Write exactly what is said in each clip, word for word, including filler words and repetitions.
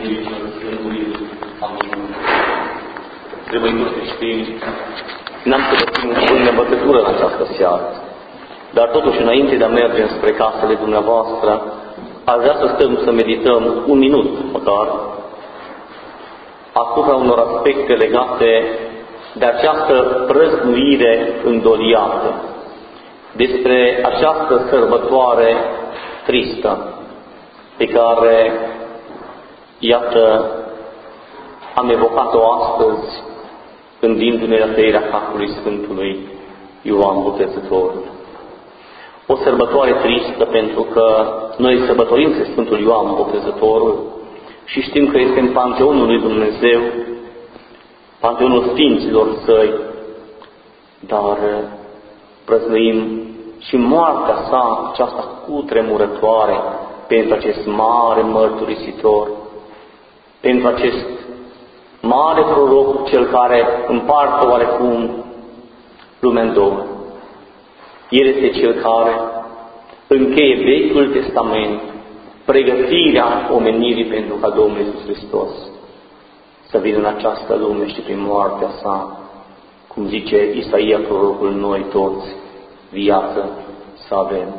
Fiului și al Sfântului. Amin. Trebuie creștini, n-am să vă țin în învățătură în această seară, dar totuși înainte de a merge spre casele dumneavoastră, aș vrea să stăm să medităm un minut măcar asupra unor aspecte legate de această prăznuire îndoliată, despre această sărbătoare tristă pe care, iată, am evocat-o astăzi, gândindu-ne la tăierea capului Sfântului Ioan Botezătorul. O sărbătoare tristă pentru că noi sărbătorim pe Sfântul Ioan Botezătorul și știm că este în Panteonul lui Dumnezeu, Panteonul Sfinților Săi, dar prăznuim și moartea sa, aceasta cutremurătoare, pentru acest mare mărturisitor, pentru acest mare proroc, cel care împarte oarecum lumea în două. El este cel care încheie Vechiul Testament, pregătirea omenirii pentru ca Domnul Iisus Hristos să vină în această lume și prin moartea sa, cum zice Isaia prorocul, noi toți viață să avem.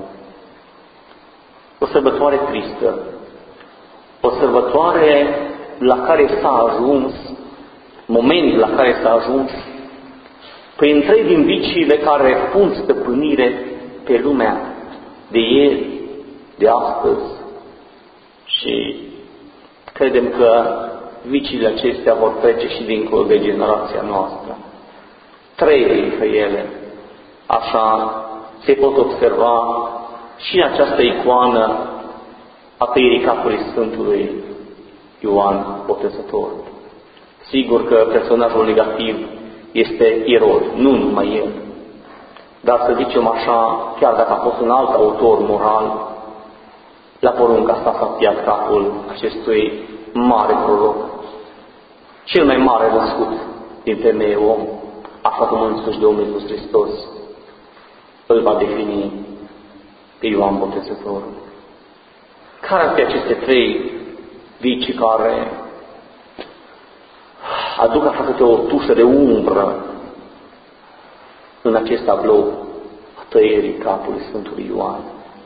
O sărbătoare tristă, o sărbătoare la care s-a ajuns, moment la care s-a ajuns, prin trei din viciile care pun stăpânire pe lumea de ieri, de astăzi, și credem că viciile acestea vor trece și dincolo de generația noastră. Trei dintre ele, așa, se pot observa și în această icoană a tăierii capului Sfântului Ioan Botezătorul. Sigur că personajul negativ este Irod, nu numai el. Dar să zicem așa, chiar dacă a fost un alt autor moral, la porunca asta s-a tăiat capul acestui mare proroc, cel mai mare născut din femeie om, așa cum însuși Domnul Iisus Hristos îl va defini pe Ioan Botezătorul. Care ar fi aceste trei vicii care aduc așa câte o tușă de umbră în acest tablou a tăierii capului Sfântului Ioan?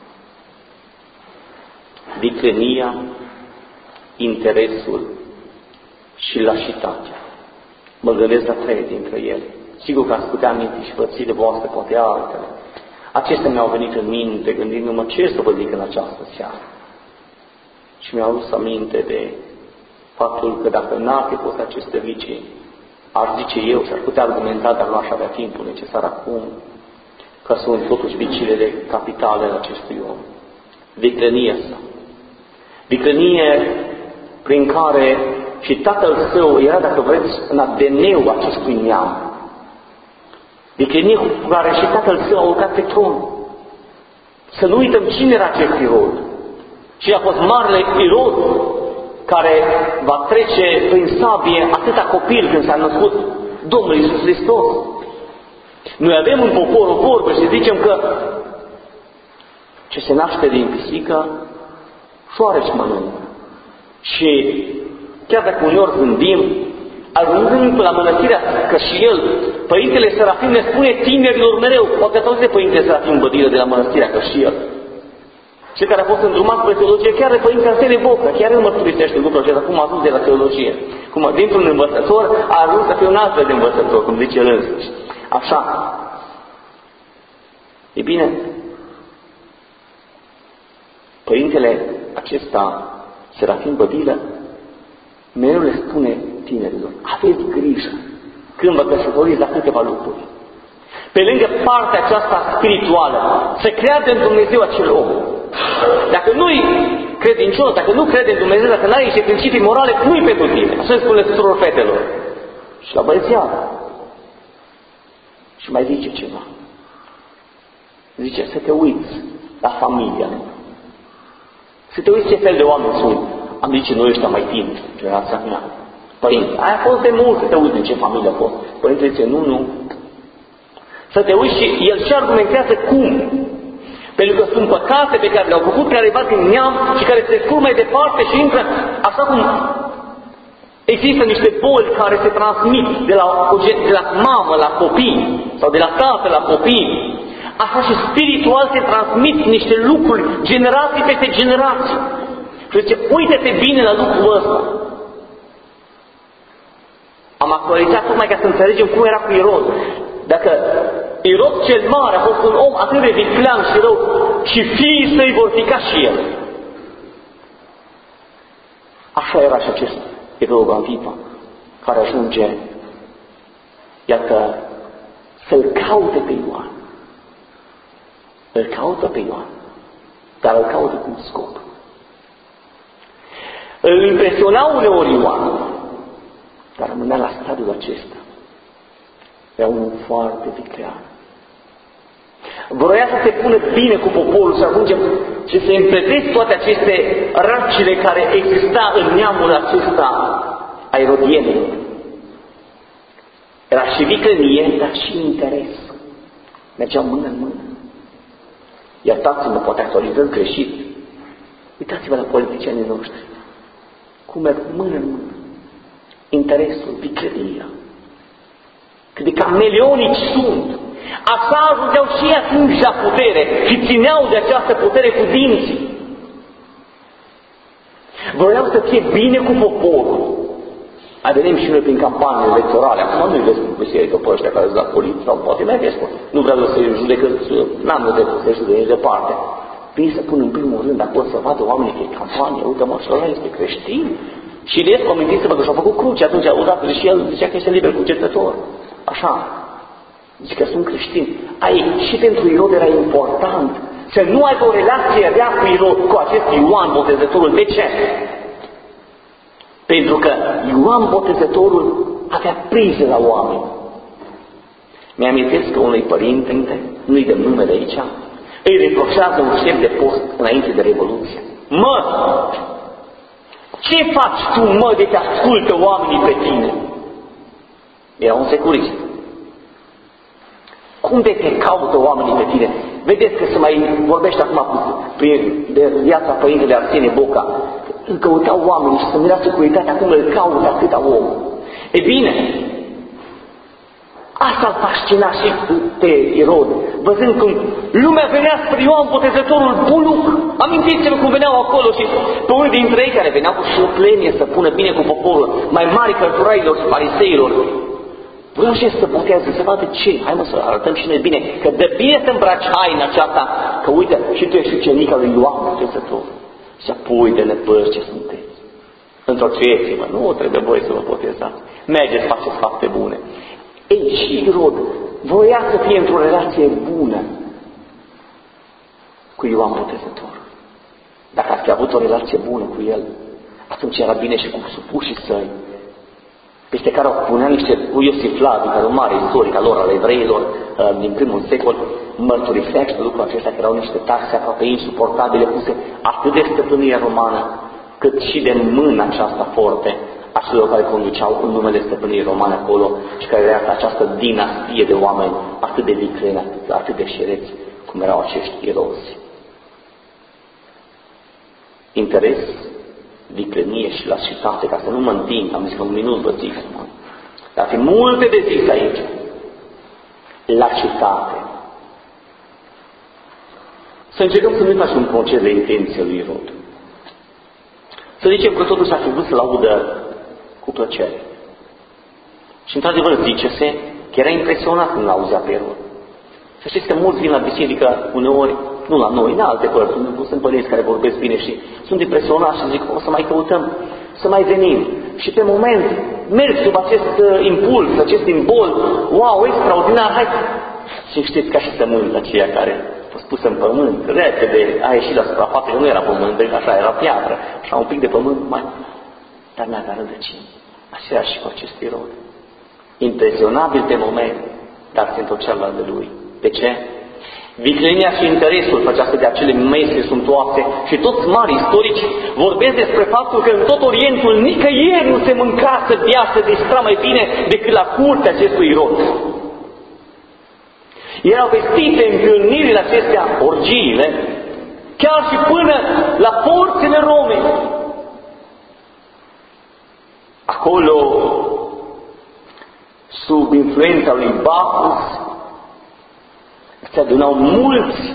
Viclenia, interesul și lașitatea. Mă gândesc la trei dintre ele. Sigur că ați putea aminti și frățile voastre, poate altele. Acestea mi-au venit în minte, gândindu-mă ce să vă zic în această seară. Și mi-au adus aminte de faptul că dacă n-ar fi fost aceste vicii, aș zice eu și aș putea argumenta, dar nu aș avea timpul necesar acum, că sunt totuși viciile de capitale ale acestui om. Viclenia sa. Viclenie prin care și tatăl său era, dacă vreți, în A D N-ul acestui neam. Viclenie cu care și tatăl său a urcat pe tron. Să nu uităm cine era acest Irod. Și a fost marele Irod care va trece prin sabie atâta copil când s-a născut Domnul Iisus Hristos. Noi avem în popor o vorbă și zicem că ce se naște din pisică, șoareci mănâncă. Și chiar dacă uneori gândim, ajungând până la mănăstirea, că și el, Părintele Serafim ne spune tinerilor mereu, poate ați auzit de Părintele Serafim Bădilă de la mănăstirea, că și el, cel care a fost îndrumat spre teologie, chiar de Părintele Arsenie Bocă, chiar el mărturisește lucrul acesta, cum a ajuns de la teologie, cum dintr-un învățător a ajuns să fie un alt fel de învățător, cum zice el însuși. Așa. E bine, Părintele acesta, Serafim Bădilă, mereu le spune tinerilor, aveți grijă când vă căsătoriți la câteva lucruri. Pe lângă partea aceasta spirituală, să creadă în Dumnezeu acel om. Dacă nu-i credincios, dacă nu crede în Dumnezeu, dacă n-are niște principii morale, nu-i pentru tine. Așa spune tuturor fetelor. Și la băiețiară. Și mai zice ceva. Zice, să te uiți la familia mea. Să te uiți ce fel de oameni sunt. Am zice, noi ăștia mai tineri, generația mea. Părinte, aia a fost de mult să te uiți în ce familie a fost. Părintele zice, nu, nu. Să te uiți și el și argumentează cum. Pentru că sunt păcate pe care le-au făcut careva din neam și care se scurg mai departe și intră, așa cum Există niște boli care se transmit de la, de la mamă la copii sau de la tată la copii. Așa și spiritual se transmit niște lucruri, generații peste generații. Și zice, uite-te bine la lucrul ăsta. Am actualizat tocmai ca să înțelegem cum era cu Irod. Dacă Irod cel mare a fost un om atât de viclean și rău, și fiii săi vor fi ca și el. Așa era și acest Irod Antipa, care ajunge, iată, să-l caute pe Ioan. Îl caută pe Ioan, dar îl caută cu un scop. Îl impresiona uneori Ioan, dar rămânea la stadiul acesta. Era un foarte viclean. Vroia să se pună bine cu poporul și ajungem și să împletesc toate aceste racile care exista în neamul acesta a irodienilor. Era și viclenie, dar și interes. Mergeau mână în mână. Iertați-mă, poate actualizăm greșit. Uitați-vă la politicienii noștri. Cum merg mână în mână. Interesul, viclenia. Cât de cameleonici sunt. Așa ajungeau și atunci la putere și țineau de această putere cu dinții. Vreau să fie bine cu poporul. Mai vedem și noi prin campanii electorale. Acum nu-i vezi cu biserică pe ăștia care sunt la poliție sau poate mai vezi. Nu vreau să-i judecă, n-am de să-i judecă nici departe. Vin să pun în primul rând acolo să vadă oamenii că e campanie. Uite mă, și ăla este creștin. Și le ies, amintiți-vă că și-au făcut cruce. Atunci, odată și el zicea că este liber cugetător. Așa. Zice că sunt creștini. Ai, și pentru Irod era important să nu aibă o relație rea cu Irod, cu acest Ioan Botezătorul. De ce? Pentru că Ioan Botezătorul avea priză la oameni. Mi-amintesc că unui părinte, nu-i dăm numele aici, îi reproșează un șef de post înainte de Revoluție. Mă! Ce faci tu, mă, de te ascultă oamenii pe tine? Era un securist. Cum de te caută oamenii pe tine? Vedeți că se mai vorbește acum prin, de viața părintele Arsenie Boca. Îl căutau oamenii și să mira securitatea cum îl caută atâta om. E bine, asta îl fascina și pe Irod, văzând cum lumea venea spre Ioan Botezătorul buluc. Amintiți-vă cum veneau acolo și pe unii dintre ei care veneau cu șoplenie să pună bine cu poporul, mai mari cărturailor și fariseilor. Vreau și să boteze, să vadă ce. Hai mă să arătăm și noi bine, că de bine să îmbraci haina aceasta, că uite, și tu ești ucenica lui Ioan Botezătorul. Și apoi de nepăși ce sunteți. Întorceți-vă, nu trebuie voi să vă botezați. Mergeți, faceți fapte bune. Ei, și Irod voia să fie într-o relație bună cu Ioan Botezător. Dacă ar fi avut o relație bună cu el, atunci era bine și cu supușii săi, peste care au punea niște, cu Iosif Flaviu, care un mare istoric al lor, al evreilor, din primul secol, mărturisește lucrul acesta, că erau niște taxe aproape insuportabile, puse atât de stăpânire romană, cât și de mâna aceasta forte a celor care conduceau în numele stăpânirii romane acolo și care era această dinastie de oameni atât de vicleni, atât, atât de șereți, cum erau acești irozi. Interes, viclenie și lașitate, ca să nu mă întind, am zis că un minut vă zic, dar fi multe de zis aici. Lașitate. Să încercăm să nu facem un proces de intenție lui Irod. Să zicem că totuși ar fi vrut să-l audă cu plăcere. Și într-adevăr zice-se că era impresionat când l-auzea pe Irod. Să știți că mulți vin la biserică uneori, nu la noi, în alte părți, unde sunt părinți care vorbesc bine și sunt impresionați și zic, o să mai căutăm, să mai venim. Și pe moment merg sub acest uh, impuls, acest simbol, wow, extraordinar, hai! Și știți ca și sămânța aceea care a fost pusă în pământ, repede a ieșit la suprafață, că nu era pământ, așa era piatră, așa un pic de pământ mai, dar n-avea rădăcini. Așa era și cu acest Irod. Impresionabil pe moment, dar se întorcea la de lui. De ce? Viclenia și interesul făcea să de acele mestre suntoase și toți mari istorici vorbesc despre faptul că în tot Orientul nicăieri nu se mânca, să bea, să distra mai bine decât la curtea acestui Irod. Erau vestite întâlnirile acestea, orgiile, chiar și până la porțile Romei. acolo, sub influența lui Bacchus, se adunau mulți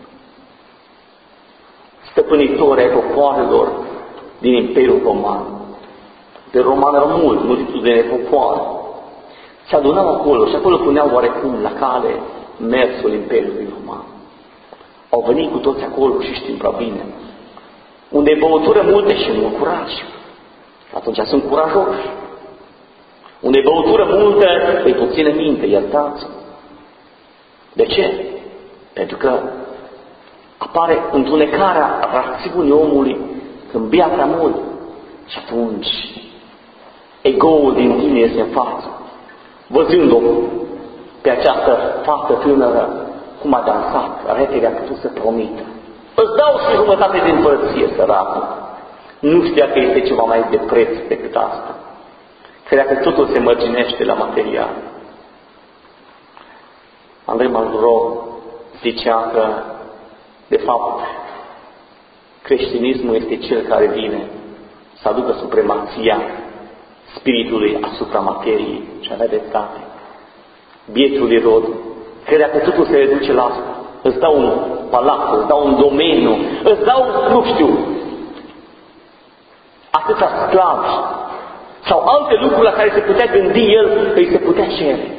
stăpânitori ai popoarelor din Imperiul Roman. De roman erau mulți, multitudine de popoare. Se adunau acolo și acolo puneau oarecum la cale mersul Imperiului Roman. Au venit cu toți acolo și știm prea bine. Unde e băutură multe și mult curaj. Atunci sunt curajoși. Unde e băutură multă, îi puțină minte, iertați. De ce? Pentru că apare întunecarea rațiunii omului când bea prea mult. Și atunci ego-ul din tine este în față. Văzând-o pe această fată tânără, cum a dansat, repede a putut să promită. Îți dau și jumătate din împărăție, săracul. Nu știa că este ceva mai de preț decât asta. Credea că totul se mărginește la material. Andrei Malraux zicea că, de fapt, creștinismul este cel care vine să aducă supremația spiritului asupra materiei și avea dreptate. Bietul Irod credea că totul se reduce la asta. Îți dau un palat, îți dau un domeniu, îți dau, nu știu, atâta sclavi sau alte lucruri la care se putea gândi el, că îi se putea cere.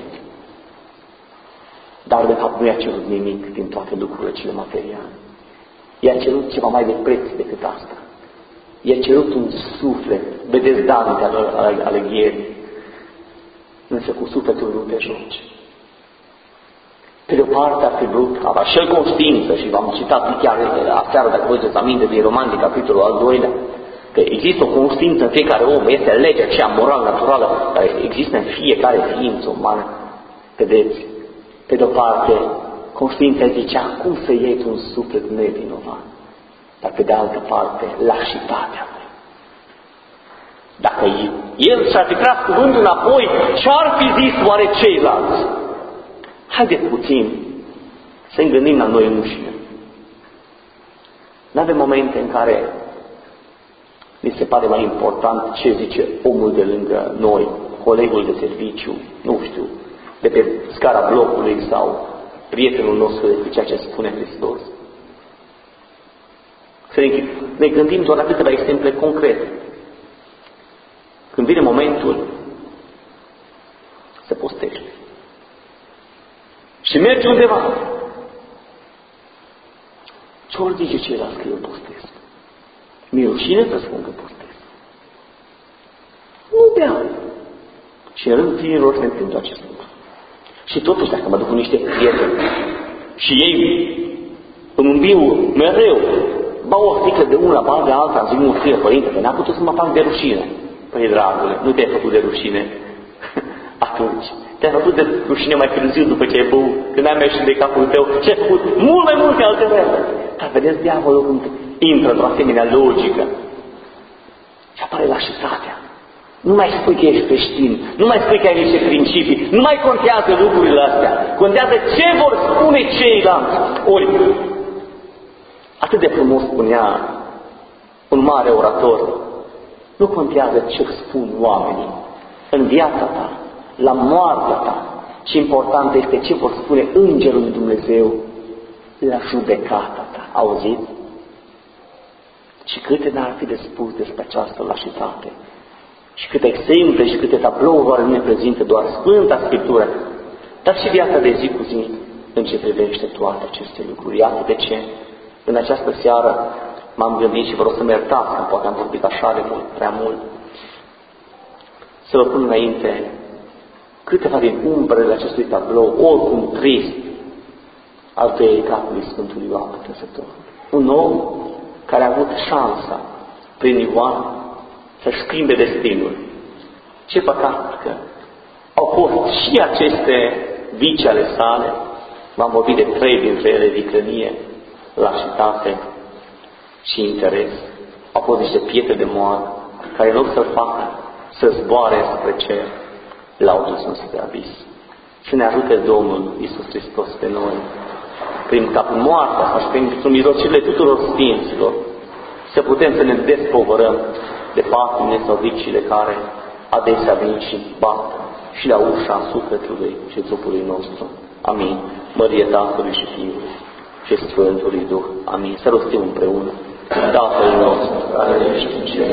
Dar de fapt nu i-a cerut nimic din toate lucrurile cele materiale. I-a cerut ceva mai de preț decât asta. I-a cerut un suflet. Vedeți Dante ale Alighieri. Însă cu sufletul nu te joci. Pe de o parte ar fi vrut, avea și el conștiință, și v-am citat chiar aseară, dacă vă aduceți aminte, din Roman, din capitolul al doilea, că există o conștiință în fiecare om, este legea aceea moral, naturală, care există în fiecare ființă umană. Vedeți? Pe de o parte, conștiința zicea, cum să iei un suflet nevinovat? Dar pe de altă parte, lașitatea lui. Dacă el și-ar fi tras cuvântul înapoi, ce-ar fi zis oare ceilalți? Haideți puțin să ne gândim la noi înșine. Nu avem momente în care mi se pare mai important ce zice omul de lângă noi, colegul de serviciu, nu știu, de pe scara blocului sau prietenul nostru decât ceea ce spune Hristos. Să ne, ne gândim doar la câteva exemple concrete. Când vine momentul, se postește. Și merge undeva. Ce ori zice ceilalți că eu postez? Mi-e rușine să spun că postez. Nu bea. Și în rândul tinerilor se întâmplă acest lucru. Și totuși, dacă mă duc cu niște prieteni și ei îmi îmbiu mereu, bau o sticlă de una, bau de alta, zic nu fie, părinte, că n-a putut să mă fac de rușine. Păi, dragule, nu te-ai făcut de rușine atunci. Te-ai făcut de rușine mai târziu după ce ai băut, când ai mers și de capul tău, ce ai făcut mult mai multe alte rele. Dar vedeți diavolul cum intră într-o asemenea logică. Și apare lașitatea. Nu mai spui că ești creștin, nu mai spui că ai niște principii, nu mai contează lucrurile astea. Contează ce vor spune ceilalți. Ori, atât de frumos spunea un mare orator, nu contează ce spun oamenii în viața ta, la moartea ta, ce important este ce vor spune Îngerul lui Dumnezeu la judecata ta. Auziți? Și câte n-ar fi de spus despre această lașitate. Și câte exemple și câte tablouri ne prezintă doar Sfânta Scriptură, dar și viața de zi cu zi în ce privește toate aceste lucruri. Iată de ce în această seară m-am gândit și vă rog să-mi iertați că poate am vorbit așa de mult, prea mult, să vă pun înainte câteva din umbrele acestui tablou, oricum trist, al tăiecatului Sfântului Ioan Botezătorul. Un om care a avut șansa, prin Ioan, să-și schimbe destinul. Ce păcat că au fost și aceste vici ale sale, v-am vorbit de trei dintre ele, viclănie, lașitate și interes. Au fost niște pietre de moară, care în loc să-l facă să zboare spre cer, l-au dus spre abis. Să ne ajute Domnul Iisus Hristos pe noi, prin ca moartea asta și prin mijlocirile tuturor sfinților, să putem să ne despovărăm de patimile sau vicile care adesea vin și bat și la ușa sufletului și trupului nostru. Amin. Mărie Tatălui și Fiului și Sfântului Duh. Amin. Să rostim împreună. Tatăl nostru, care ești în cer,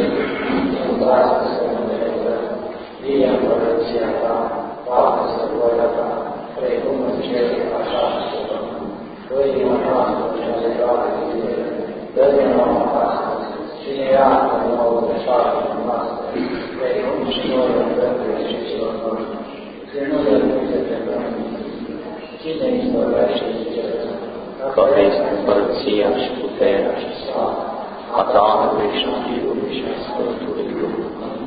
vie împărăția ta, facă-se voia ta, precum în cer, așa și pe pământ. Pâinea noastră cea de toate zilele, dă-ne nouă astăzi și ne iartă nouă greșelile noastre, precum și noi iertăm greșelilor noștri. Și nu ne duce pe pământ, ci ne izbăvește de cel rău. Că este împărăția și puterea și slava a Tatălui și a Fiului și a Sfântului Duh.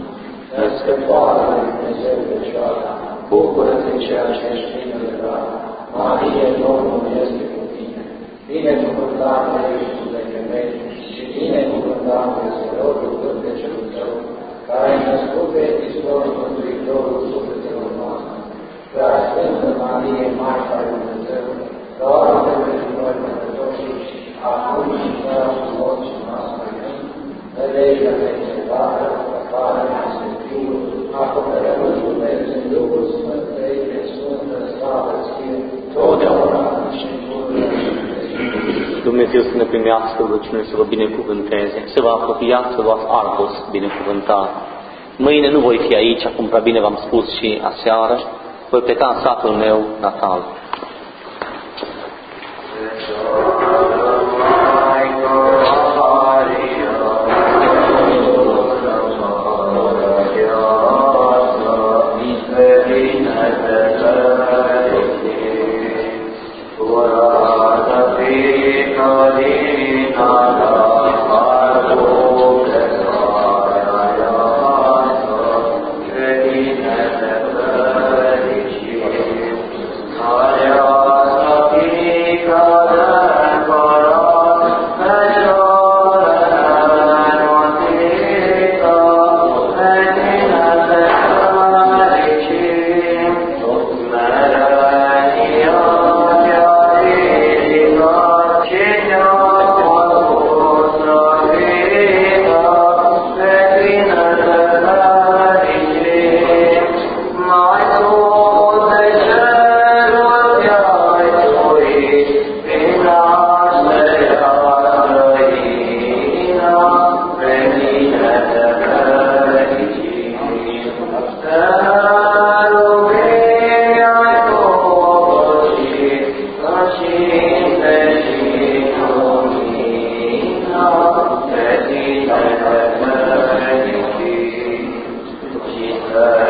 Născătoare de Dumnezeu Fecioara, bucură-te ceea ce ești plină de dar, Marie, Domnul este cu tine. Binecuvântată ești tu de femei și binecuvântat este rodul pântecelul tău, care ai născut pe Hristos Mântuitorul sufletelor noastre. Prea Sfântă Marie, Maica lui Dumnezeu, roagă-te pentru noi păcătoși, acum și ceasul morții noastre. Nădejdea neîncetată, care este Fiul, acoperământul vieții în Duhul Sfânt, Trăire Sfântă, slavă ție, totdeauna și în pururea și în vecii. Dumnezeu să ne primească rugăciune, să vă binecuvânteze, să vă apropiați, să luați Arcos binecuvântat. Mâine nu voi fi aici, cum prea bine v-am spus și aseară, voi pleca în satul meu natal. Uh...